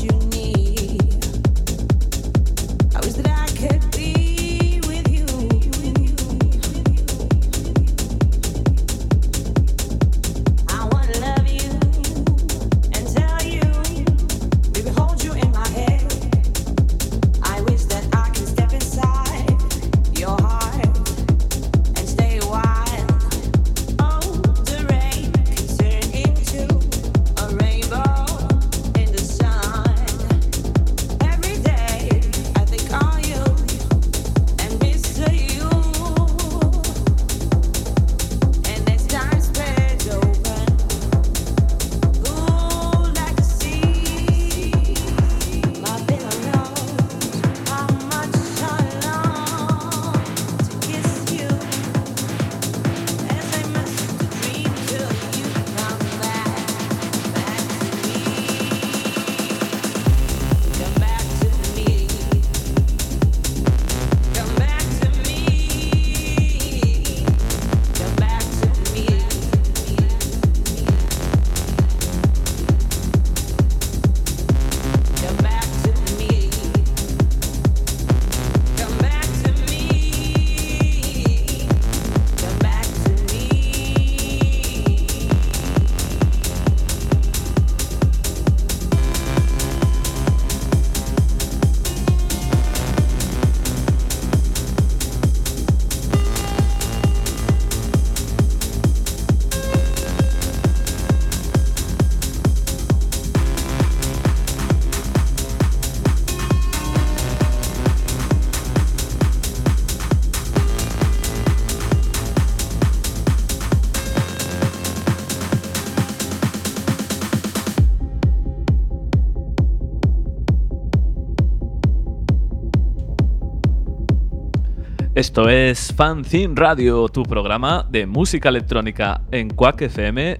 Esto es Fanzine Radio, tu programa de música electrónica en Quack FM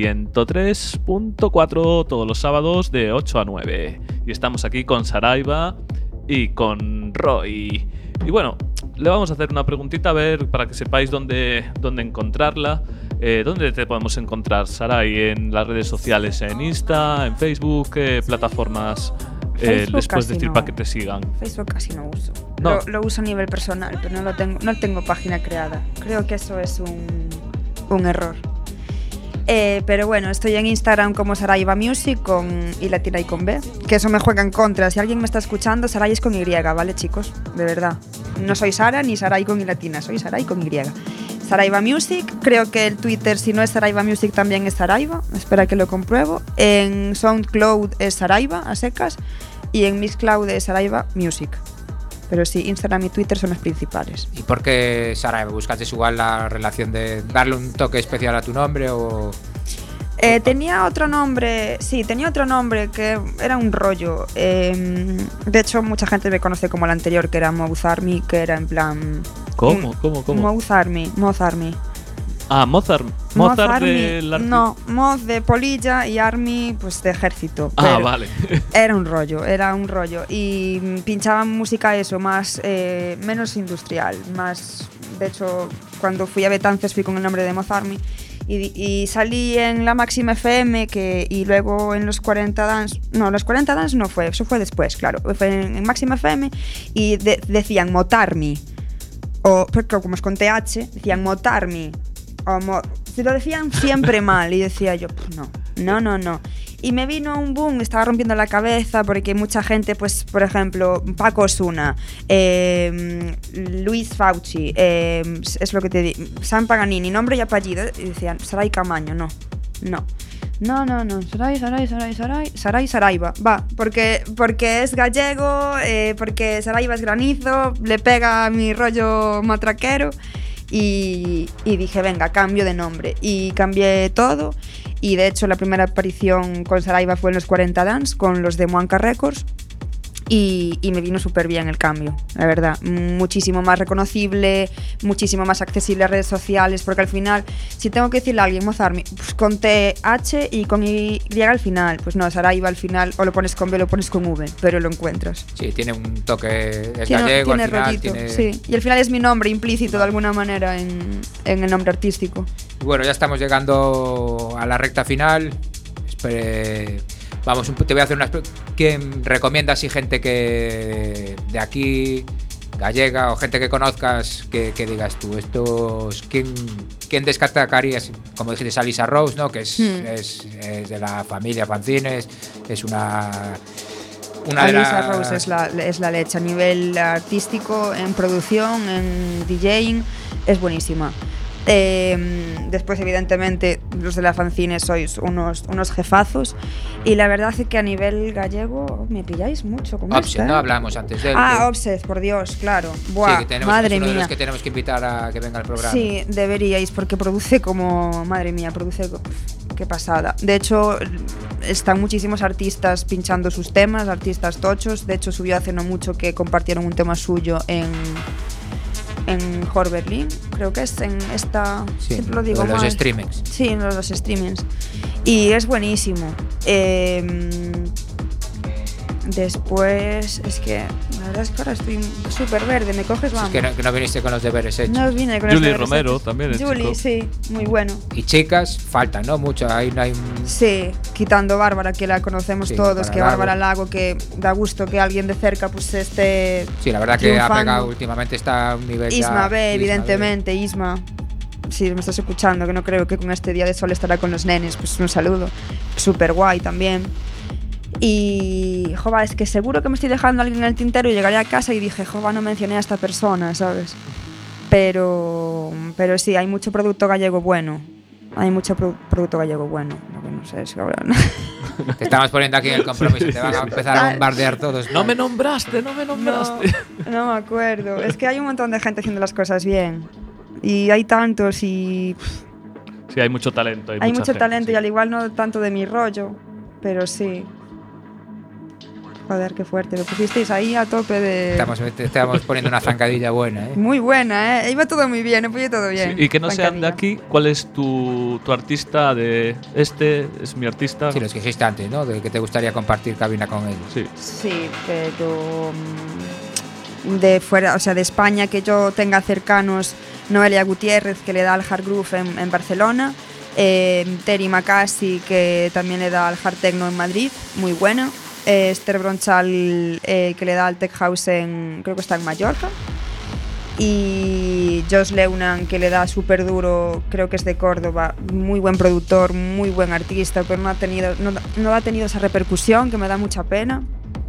103.4 todos los sábados de 8 a 9. Y estamos aquí con Saraiva y con Roy. Y bueno, le vamos a hacer una preguntita a ver para que sepáis dónde encontrarla. ¿Dónde te podemos encontrar, Sarai? ¿En las redes sociales? ¿En Insta? ¿En Facebook? ¿Qué plataformas les puedes decir para que te sigan? Facebook casi no uso. No. Lo uso a nivel personal, pero no tengo página creada. Creo que eso es un error. Pero bueno, estoy en Instagram como Saraiva Music con I latina y con B, que eso me juega en contra. Si alguien me está escuchando, Sarai es con Y, ¿vale, chicos? De verdad. No soy Sara ni Sarai con I latina, soy Sarai con Y. Saraiva Music, creo que el Twitter, si no es Saraiva Music, también es Saraiva. Espera que lo compruebo. En SoundCloud es Saraiva, a secas. Y en Mixcloud es Saraiva Music. Pero sí, Instagram y Twitter son los principales. ¿Y por qué Saraiva? ¿Buscaste igual la relación de darle un toque especial a tu nombre o...? Tenía otro nombre que era un rollo. De hecho, mucha gente me conoce como el anterior, que era Mouth Army, que era en plan... ¿Cómo? Mouth Army. Ah, Mozart del artista. No, Moth de polilla y Army pues de ejército. Ah, vale. Era un rollo. Y pinchaban música eso, más menos industrial, más... De hecho, cuando fui a Betances fui con el nombre de Moth Army y salí en la Máxima FM y luego en los 40 Dance. No, los 40 Dance no fue, eso fue después, claro. Fue en Máxima FM y decían Motarmi. O, porque como es con TH, decían Motarmi. Se lo decían siempre mal y decía yo, pues no. Y me vino un boom, estaba rompiendo la cabeza porque mucha gente, pues por ejemplo, Paco Osuna, Luis Fauci, es lo que te digo, San Paganini, nombre y apellido, y decían Sarai Camaño, no, Saraiva, va, porque es gallego, porque Saraiva es granizo, le pega a mi rollo matraquero. Y dije, venga, cambio de nombre. Y cambié todo. Y de hecho la primera aparición con Saraiva fue en los 40 Dance, con los de Muanca Records. Y me vino súper bien el cambio, la verdad. Muchísimo más reconocible, muchísimo más accesible a redes sociales, porque al final, si tengo que decirle a alguien Mozarmi, pues con TH y con Y al final, pues no, Saraiva al final, o lo pones con B o lo pones con V, pero lo encuentras. Sí, tiene un toque gallego tiene al final. Rollito, sí. Y al final es mi nombre implícito de alguna manera en el nombre artístico. Y bueno, ya estamos llegando a la recta final. Te voy a hacer unas... ¿Quién recomiendas si gente que de aquí, gallega, o gente que conozcas, que digas tú, estos... ¿Quién destacarías? Como dijiste, Alisa Rose, ¿no? Que es de la familia Fanzines, es una Alisa Rose es la leche a nivel artístico, en producción, en DJing, es buenísima. Después evidentemente los de la Fanzine sois unos jefazos y la verdad es que a nivel gallego me pilláis mucho con Obsed, ¿no? Hablamos antes de él. Obsed, por Dios, claro. Buah, sí, madre mía. Es uno de los mía. que tenemos que invitar a que venga al programa. Sí, deberíais, porque produce como... Madre mía, qué pasada. De hecho, están muchísimos artistas pinchando sus temas, artistas tochos. De hecho, subió hace no mucho que compartieron un tema suyo en Hor Berlin, creo que es en esta... Sí, siempre lo digo los mal. streamings. Sí, en los streamings. Y es buenísimo. Después, es que la verdad es que ahora estoy súper verde, me coges, vamos. Es que no viniste con los deberes hechos. No vine con Julie los deberes Romero hechos. también, el Julie, chico. sí, muy bueno. Y chicas, faltan, ¿no? Mucho, ahí no hay... Sí, quitando Bárbara, que la conocemos Sí, todos, que Lago. Bárbara Lago, que da gusto que alguien de cerca pues esté Sí, la verdad que triunfando. ha pegado últimamente, está a un nivel Isma ya... B, evidentemente, Isma. Si me estás escuchando, que no creo que con este día de sol estará con los nenes, pues un saludo. Súper guay también. Y, jova, es que seguro que me estoy dejando a alguien en el tintero y llegaré a casa y dije, jova, no mencioné a esta persona, ¿sabes? Pero sí, hay mucho producto gallego bueno. Hay mucho producto gallego bueno. Lo que no sé es que ahora... Te estamos poniendo aquí el compromiso, te van a empezar a bombardear todos. No me nombraste. No me acuerdo. Es que hay un montón de gente haciendo las cosas bien. Y hay tantos y... Sí, hay mucho talento. Hay mucho talento, sí. Y al igual no tanto de mi rollo, pero sí. Joder, qué fuerte. Lo pusisteis ahí a tope de... Estamos poniendo una zancadilla buena, ¿eh? Muy buena, ¿eh? Iba todo muy bien, iba todo bien. Sí, y que no sean de aquí, ¿cuál es tu artista de este? Es mi artista. Sí, los que dijiste antes, ¿no? De que te gustaría compartir cabina con ellos. Sí. Sí, pero de fuera, o sea, de España, que yo tenga cercanos Noelia Gutiérrez, que le da al hard groove en Barcelona, Terry Macassi, que también le da al hard techno en Madrid, muy buena. Esther Bronchal, que le da al tech house creo que está en Mallorca, y Josh Leunan, que le da súper duro, creo que es de Córdoba, muy buen productor, muy buen artista, pero no ha tenido esa repercusión, que me da mucha pena.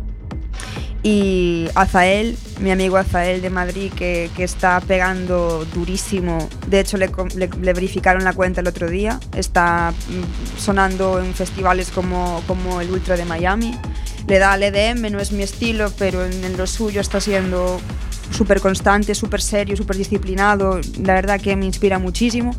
Y Azael, mi amigo Azael de Madrid, que está pegando durísimo. De hecho, le verificaron la cuenta el otro día. Está sonando en festivales como el Ultra de Miami. Le da al EDM, no es mi estilo, pero en lo suyo está siendo súper constante, súper serio, súper disciplinado. La verdad que me inspira muchísimo.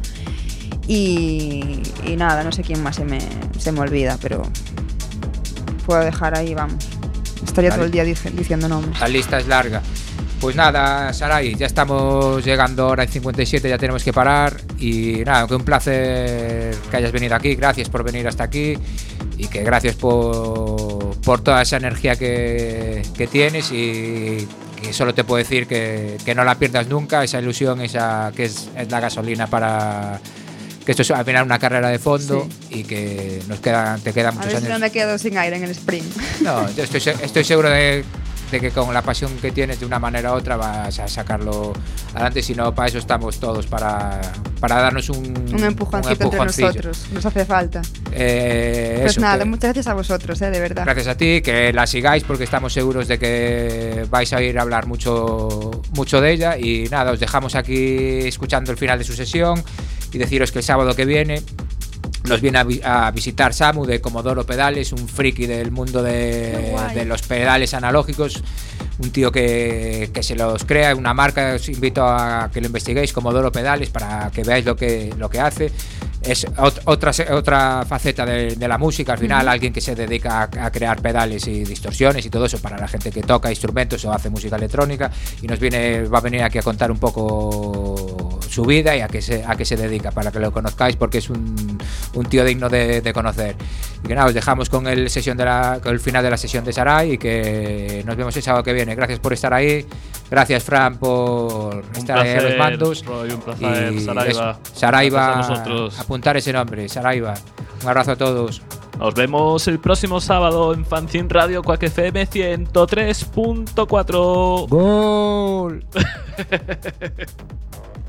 Y nada, no sé quién más se me olvida, pero puedo dejar ahí, vamos. Estaría todo el día diciendo nombres. La lista es larga. Pues nada, Sarai, ya estamos llegando ahora en 57, ya tenemos que parar. Y nada, que un placer que hayas venido aquí. Gracias por venir hasta aquí. Y que gracias por toda esa energía que tienes. Y que solo te puedo decir que no la pierdas nunca. Esa ilusión, esa que es la gasolina para... que esto es al final una carrera de fondo, sí. Y que te quedan muchos años. A ver si no me quedo sin aire en el sprint. No, yo estoy seguro de que con la pasión que tienes de una manera u otra vas a sacarlo adelante. Si no, para eso estamos todos, para darnos un empujoncito entre nosotros. Nos hace falta. Pues nada, muchas gracias a vosotros, de verdad. Gracias a ti, que la sigáis porque estamos seguros de que vais a ir a hablar mucho de ella. Y nada, os dejamos aquí escuchando el final de su sesión y deciros que el sábado que viene nos viene a visitar Samu de Comodoro Pedales, un friki del mundo de los pedales analógicos, un tío que se los crea, una marca. Os invito a que lo investiguéis, Comodoro Pedales, para que veáis lo que hace. Es otra faceta de la música, al final, alguien que se dedica a crear pedales y distorsiones y todo eso para la gente que toca instrumentos o hace música electrónica, y va a venir aquí a contar un poco su vida y a qué se dedica, para que lo conozcáis, porque es un tío digno de conocer. Y que nada, os dejamos con el final de la sesión de Sarai, y que nos vemos el sábado que viene. Gracias por estar ahí. Gracias, Fran, por estar ahí a los mandos. Roy, un placer. Y Saraiva. Saraiva, apuntar ese nombre, Saraiva. Un abrazo a todos. Nos vemos el próximo sábado en Fanzine Radio Quack FM 103.4. ¡Gol!